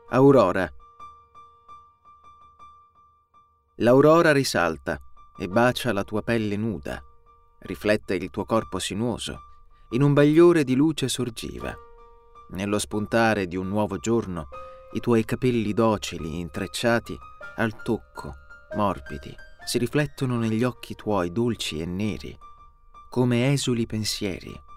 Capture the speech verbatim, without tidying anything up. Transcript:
Aurora. L'aurora risalta e bacia la tua pelle nuda, riflette il tuo corpo sinuoso, in un bagliore di luce sorgiva. Nello spuntare di un nuovo giorno, i tuoi capelli docili, intrecciati, al tocco, morbidi, si riflettono negli occhi tuoi dolci e neri, come esuli pensieri.